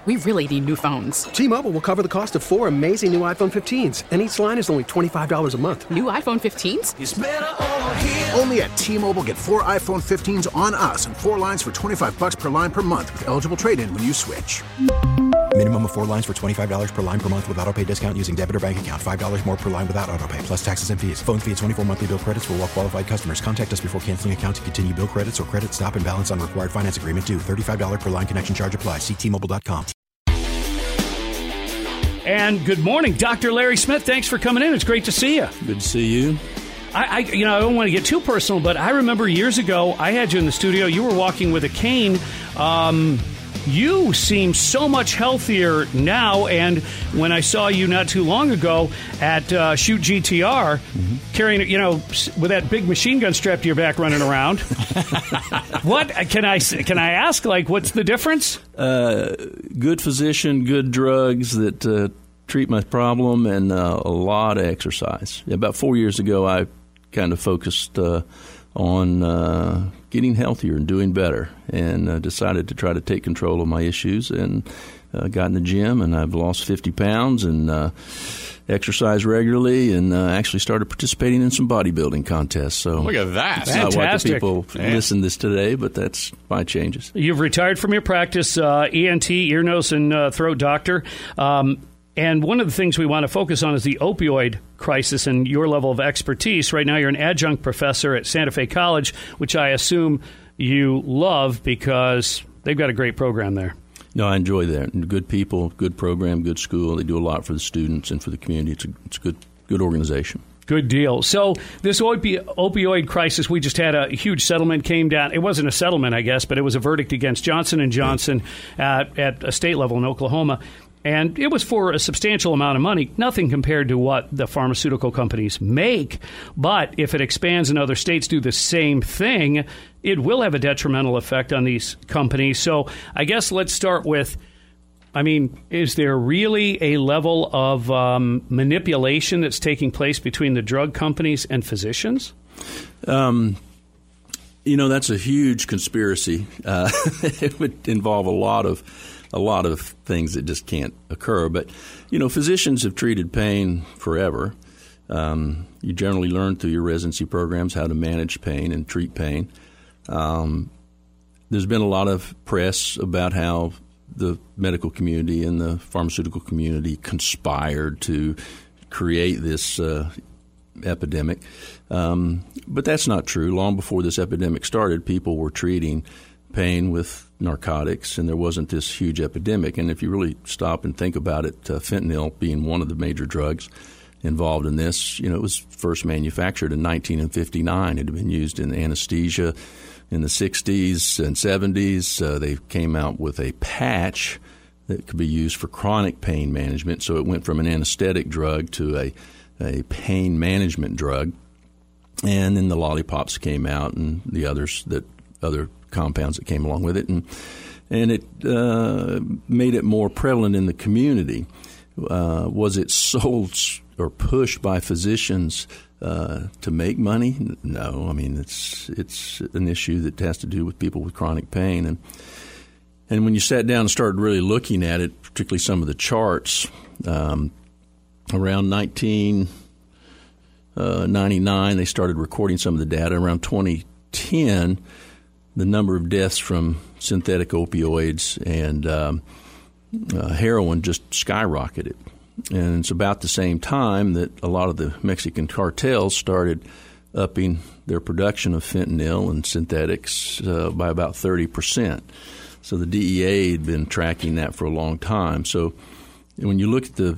We really need new phones. T-Mobile will cover the cost of 4 amazing new iPhone 15s, and each line is only $25 a month. New iPhone 15s? It's better over here. Only at T-Mobile, get 4 iPhone 15s on us and 4 lines for $25 per line per month with eligible trade-in when you switch. Minimum of 4 lines for $25 per line per month with autopay discount using debit or bank account. $5 more per line without autopay, plus taxes and fees. Phone fee at 24 monthly bill credits for well-qualified customers. Contact us before canceling account to continue bill credits or credit stop and balance on required finance agreement due. $35 per line connection charge applies. See T-Mobile.com. And good morning, Dr. Larry Smith. Thanks for coming in. It's great to see you. Good to see you. I don't want to get too personal, but I remember years ago, I had you in the studio. You were walking with a cane. You seem so much healthier now, and when I saw you not too long ago at Shoot GTR, carrying, with that big machine gun strapped to your back running around, what can I ask? Like, what's the difference? Good physician, good drugs that treat my problem, and a lot of exercise. About 4 years ago, I kind of focused on getting healthier and doing better, and decided to try to take control of my issues, and got in the gym, and I've lost 50 pounds and exercise regularly, and actually started participating in some bodybuilding contests. So look at that. That's not what the people listen to this today, but that's my changes. You've retired from your practice, ENT, ear, nose, and throat doctor. And one of the things we want to focus on is the opioid crisis and your level of expertise. Right now, you're an adjunct professor at Santa Fe College, which I assume you love because they've got a great program there. No, I enjoy that. Good people, good program, good school. They do a lot for the students and for the community. It's a good organization. Good deal. So this opioid crisis, we just had a huge settlement came down. It wasn't a settlement, I guess, but it was a verdict against Johnson & Johnson at a state level in Oklahoma. And it was for a substantial amount of money, nothing compared to what the pharmaceutical companies make. But if it expands and other states do the same thing, it will have a detrimental effect on these companies. So I guess let's start with, is there really a level of manipulation that's taking place between the drug companies and physicians? That's a huge conspiracy. It would involve a lot of things that just can't occur. But, physicians have treated pain forever. You generally learn through your residency programs how to manage pain and treat pain. There's been a lot of press about how the medical community and the pharmaceutical community conspired to create this epidemic. But that's not true. Long before this epidemic started, people were treating pain with narcotics, and there wasn't this huge epidemic. And if you really stop and think about it, fentanyl being one of the major drugs involved in this, it was first manufactured in 1959. It had been used in anesthesia in the 60s and 70s. They came out with a patch that could be used for chronic pain management. So it went from an anesthetic drug to a pain management drug. And then the lollipops came out and the other compounds that came along with it, and it made it more prevalent in the community. Was it sold or pushed by physicians to make money? No. It's an issue that has to do with people with chronic pain, and when you sat down and started really looking at it, particularly some of the charts, around 1999, they started recording some of the data. Around 2010. The number of deaths from synthetic opioids and heroin just skyrocketed. And it's about the same time that a lot of the Mexican cartels started upping their production of fentanyl and synthetics by about 30%. So the DEA had been tracking that for a long time. So when you look at the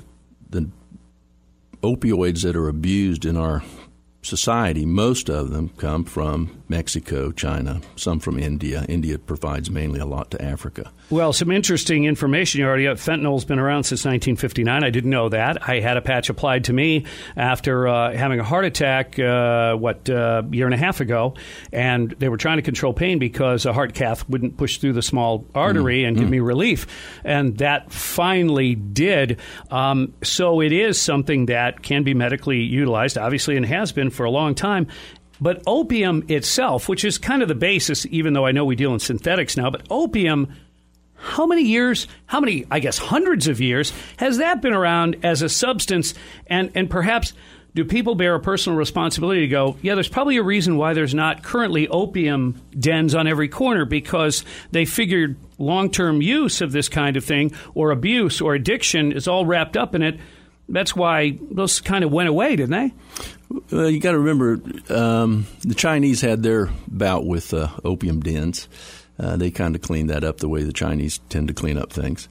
opioids that are abused in our society, most of them come from Mexico, China, some from India. India provides mainly a lot to Africa. Well, some interesting information. You already have fentanyl's been around since 1959. I didn't know that. I had a patch applied to me after having a heart attack, a year and a half ago, and they were trying to control pain because a heart cath wouldn't push through the small artery and give me relief, and that finally did. So it is something that can be medically utilized, obviously, and has been for a long time. But opium itself, which is kind of the basis, even though I know we deal in synthetics now, but opium how many years, I guess hundreds of years, has that been around as a substance? And perhaps do people bear a personal responsibility to go, yeah, there's probably a reason why there's not currently opium dens on every corner, because they figured long-term use of this kind of thing or abuse or addiction is all wrapped up in it. That's why those kind of went away, didn't they? Well, you got to remember, the Chinese had their bout with opium dens. They kind of cleaned that up the way the Chinese tend to clean up things.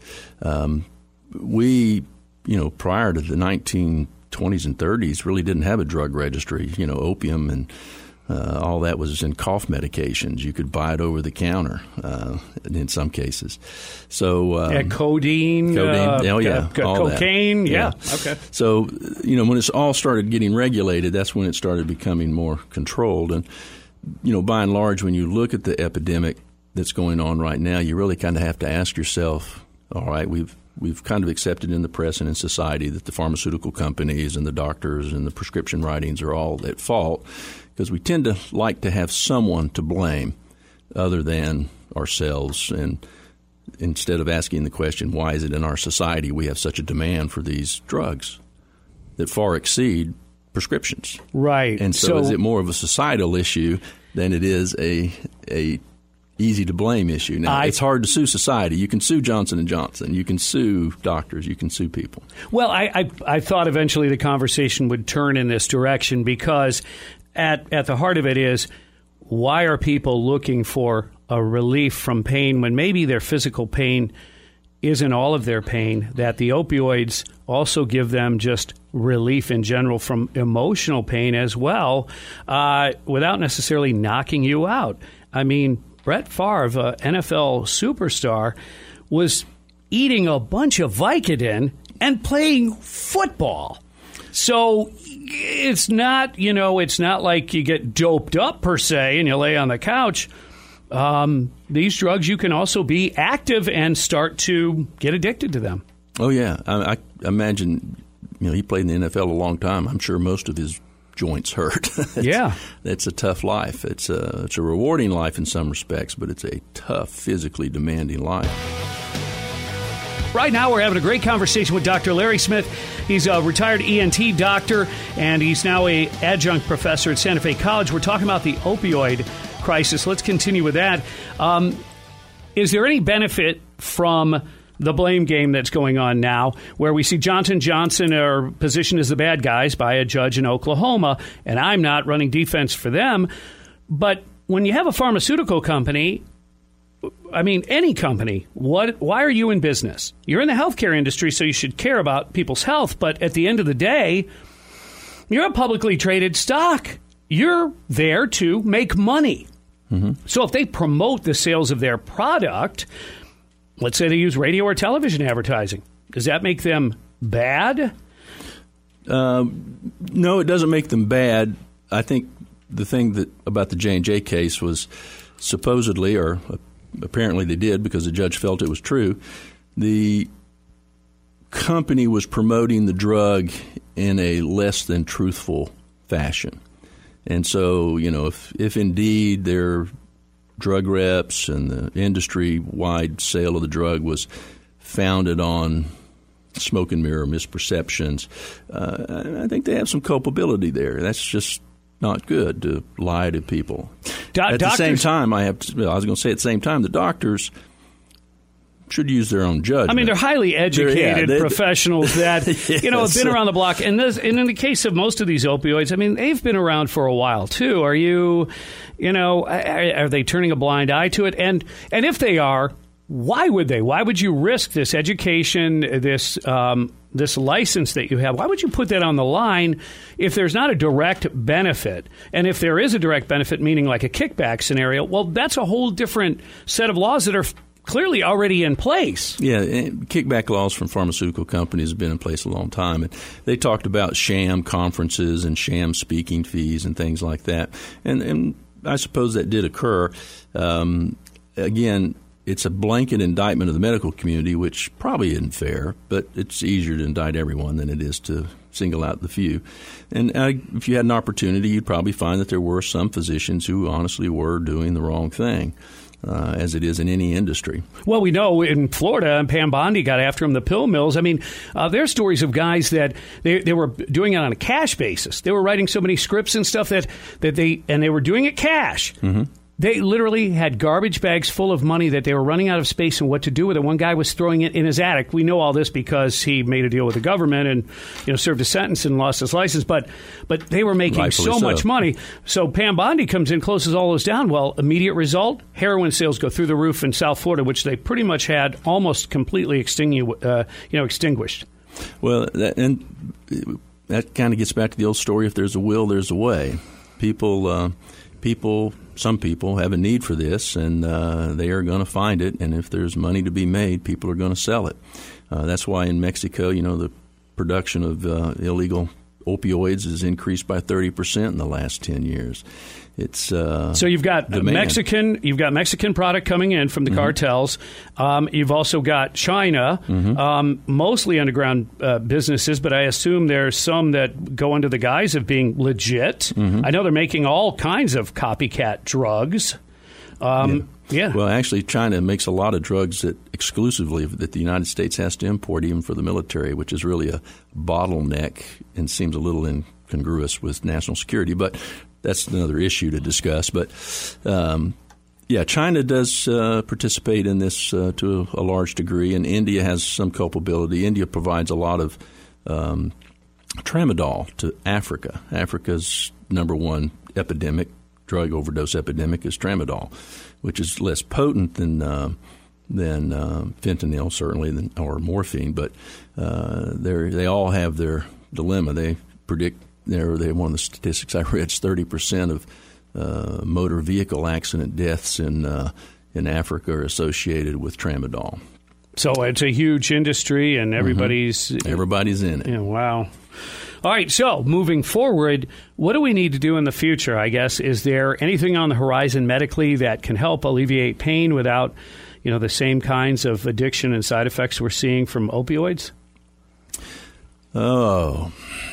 We, prior to the 1920s and 30s, really didn't have a drug registry. Opium and all that was in cough medications. You could buy it over the counter in some cases. So codeine, cocaine, that. Yeah. Okay. So when it all started getting regulated, that's when it started becoming more controlled. And by and large, when you look at the epidemic that's going on right now, you really kind of have to ask yourself, all right, we've kind of accepted in the press and in society that the pharmaceutical companies and the doctors and the prescription writings are all at fault, because we tend to like to have someone to blame other than ourselves. And instead of asking the question, why is it in our society we have such a demand for these drugs that far exceed prescriptions? Right. And so is it more of a societal issue than it is a easy to blame issue? Now, it's hard to sue society. You can sue Johnson & Johnson. You can sue doctors. You can sue people. Well, I thought eventually the conversation would turn in this direction, because at the heart of it is, why are people looking for a relief from pain when maybe their physical pain isn't all of their pain, that the opioids also give them just relief in general from emotional pain as well, without necessarily knocking you out? I mean, Brett Favre, NFL superstar, was eating a bunch of Vicodin and playing football. So it's not, it's not like you get doped up per se and you lay on the couch. These drugs, you can also be active and start to get addicted to them. Oh, yeah. I imagine, he played in the NFL a long time. I'm sure most of his joints hurt. It's a tough life. It's a rewarding life in some respects, but it's a tough, physically demanding life. Right now, we're having a great conversation with Dr. Larry Smith. He's a retired ENT doctor, and he's now an adjunct professor at Santa Fe College. We're talking about the opioid crisis. Let's continue with that. Is there any benefit from the blame game that's going on now, where we see Johnson & Johnson are positioned as the bad guys by a judge in Oklahoma, and I'm not running defense for them, but when you have a pharmaceutical company, I mean, any company, why are you in business? You're in the healthcare industry, so you should care about people's health, but at the end of the day, you're a publicly traded stock. You're there to make money. Mm-hmm. So if they promote the sales of their product, let's say they use radio or television advertising, does that make them bad? No, it doesn't make them bad. I think the thing about the J&J case was supposedly, or apparently they did because the judge felt it was true, the company was promoting the drug in a less than truthful fashion. And so, if indeed their drug reps and the industry-wide sale of the drug was founded on smoke and mirror misperceptions, I think they have some culpability there. That's just not good to lie to people. At the same time, the doctors should use their own judgment. I mean, they're highly educated professionals that have been around the block. And in the case of most of these opioids, I mean, they've been around for a while too. Are you, are they turning a blind eye to it? And if they are, why would they? Why would you risk this education, this license that you have? Why would you put that on the line if there's not a direct benefit? And if there is a direct benefit, meaning like a kickback scenario, well, that's a whole different set of laws that are clearly already in place. Yeah, kickback laws from pharmaceutical companies have been in place a long time. And they talked about sham conferences and sham speaking fees and things like that. And I suppose that did occur. Again, it's a blanket indictment of the medical community, which probably isn't fair, but it's easier to indict everyone than it is to single out the few. And if you had an opportunity, you'd probably find that there were some physicians who honestly were doing the wrong thing. as it is in any industry. Well, we know in Florida, and Pam Bondi got after him, the pill mills. I mean, there's stories of guys that they were doing it on a cash basis. They were writing so many scripts and stuff that they were doing it cash. Mm-hmm. They literally had garbage bags full of money that they were running out of space and what to do with it. One guy was throwing it in his attic. We know all this because he made a deal with the government and served a sentence and lost his license. But they were making Rightfully so much money. So Pam Bondi comes in, closes all those down. Well, immediate result, heroin sales go through the roof in South Florida, which they pretty much had almost completely extinguished. Well, that kind of gets back to the old story: if there's a will, there's a way. Some people have a need for this, and they are going to find it. And if there's money to be made, people are going to sell it. That's why in Mexico, the production of illegal opioids has increased by 30% in the last 10 years. It's so you've got Mexican product coming in from the cartels. You've also got China, mostly underground businesses, but I assume there's some that go under the guise of being legit. I know they're making all kinds of copycat drugs. Yeah. Well, actually, China makes a lot of drugs that the United States has to import, even for the military, which is really a bottleneck and seems a little incongruous with national security. But that's another issue to discuss. But, China does participate in this to a large degree, and India has some culpability. India provides a lot of tramadol to Africa. Africa's number one drug overdose epidemic is tramadol, which is less potent than fentanyl, certainly, or morphine. But they all have their dilemma. They predict one of the statistics I read is 30% of motor vehicle accident deaths in Africa are associated with tramadol. So it's a huge industry, and everybody's in it. Yeah, wow. All right, so moving forward, what do we need to do in the future, I guess? Is there anything on the horizon medically that can help alleviate pain without, the same kinds of addiction and side effects we're seeing from opioids? Oh,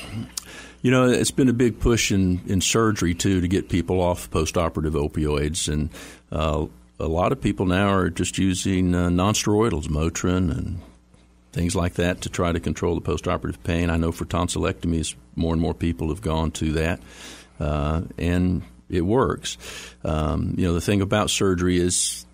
it's been a big push in surgery, too, to get people off postoperative opioids. And a lot of people now are just using nonsteroidals, Motrin and things like that, to try to control the postoperative pain. I know for tonsillectomies, more and more people have gone to that, and it works. The thing about surgery is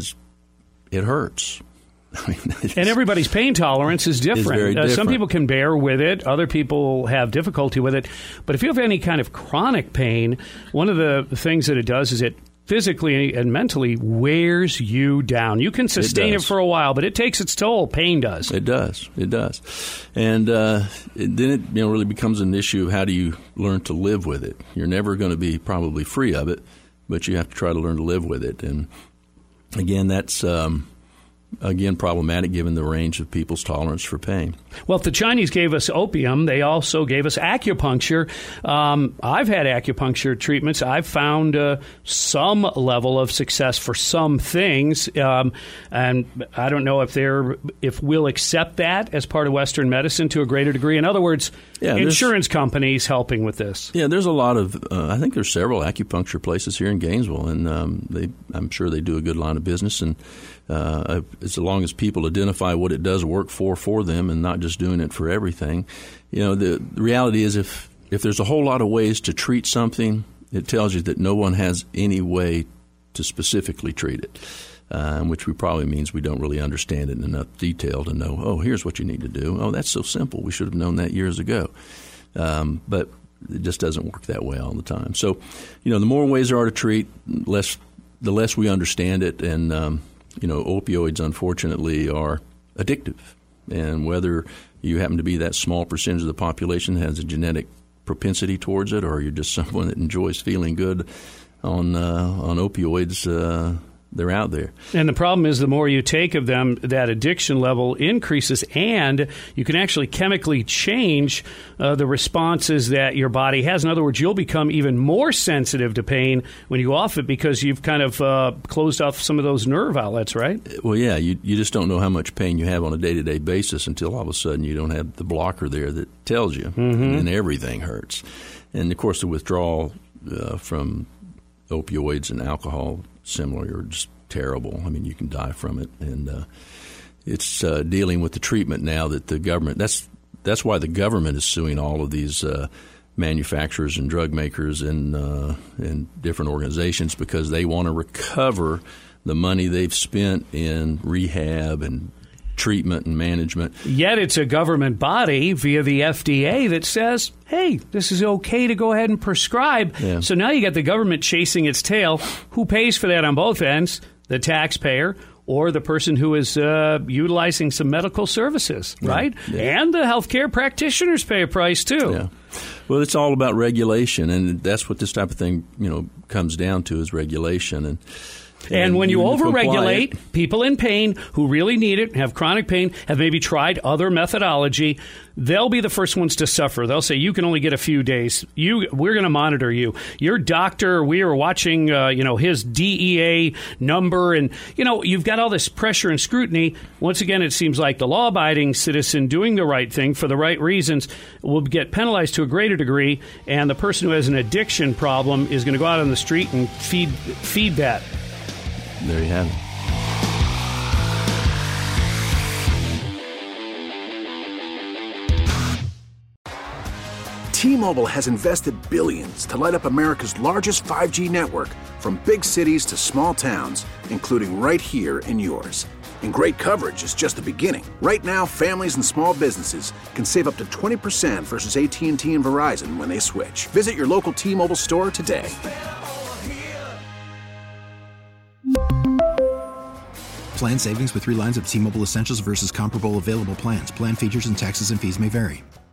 it hurts. And everybody's pain tolerance is different. It's very different. Some people can bear with it. Other people have difficulty with it. But if you have any kind of chronic pain, one of the things that it does is it physically and mentally wears you down. You can sustain it for a while, but it takes its toll. Pain does. It does. And then it really becomes an issue of how do you learn to live with it. You're never going to be probably free of it, but you have to try to learn to live with it. And again, that's problematic given the range of people's tolerance for pain. Well, if the Chinese gave us opium, they also gave us acupuncture. I've had acupuncture treatments. I've found some level of success for some things, and I don't know if we'll accept that as part of Western medicine to a greater degree. In other words, insurance companies helping with this. Yeah, there's a lot of I think there's several acupuncture places here in Gainesville, and I'm sure they do a good line of business. And as long as people identify what it does work for them and not just doing it for everything. The reality is if there's a whole lot of ways to treat something, it tells you that no one has any way to specifically treat it, which probably means we don't really understand it in enough detail to know, oh, here's what you need to do. Oh, that's so simple. We should have known that years ago. But it just doesn't work that way all the time. So, the more ways there are to treat, the less we understand it. And opioids, unfortunately, are addictive. And whether you happen to be that small percentage of the population that has a genetic propensity towards it, or you're just someone that enjoys feeling good on opioids, they're out there. And the problem is the more you take of them, that addiction level increases, and you can actually chemically change the responses that your body has. In other words, you'll become even more sensitive to pain when you go off it because you've kind of closed off some of those nerve outlets, right? Well, yeah, you just don't know how much pain you have on a day-to-day basis until all of a sudden you don't have the blocker there that tells you, and everything hurts. And, of course, the withdrawal from opioids and alcohol, similar, or just terrible. I mean, you can die from it, and it's dealing with the treatment now that the government. That's why the government is suing all of these manufacturers and drug makers and different organizations, because they want to recover the money they've spent in rehab and treatment and management. Yet it's a government body via the FDA that says, hey, this is okay to go ahead and prescribe. Yeah. So now you got the government chasing its tail. Who pays for that on both ends? The taxpayer or the person who is utilizing some medical services, right? Yeah. And the healthcare practitioners pay a price too. Yeah. Well, it's all about regulation, and that's what this type of thing, comes down to, is regulation. And when you overregulate, people in pain who really need it, have chronic pain, have maybe tried other methodology, they'll be the first ones to suffer. They'll say, you can only get a few days. We're going to monitor you. Your doctor, we are watching, his DEA number. And, you've got all this pressure and scrutiny. Once again, it seems like the law-abiding citizen doing the right thing for the right reasons will get penalized to a greater degree. And the person who has an addiction problem is going to go out on the street and feed that. There you have it. T-Mobile has invested billions to light up America's largest 5G network, from big cities to small towns, including right here in yours. And great coverage is just the beginning. Right now, families and small businesses can save up to 20% versus AT&T and Verizon when they switch. Visit your local T-Mobile store today. Plan savings with 3 lines of T-Mobile Essentials versus comparable available plans. Plan features and taxes and fees may vary.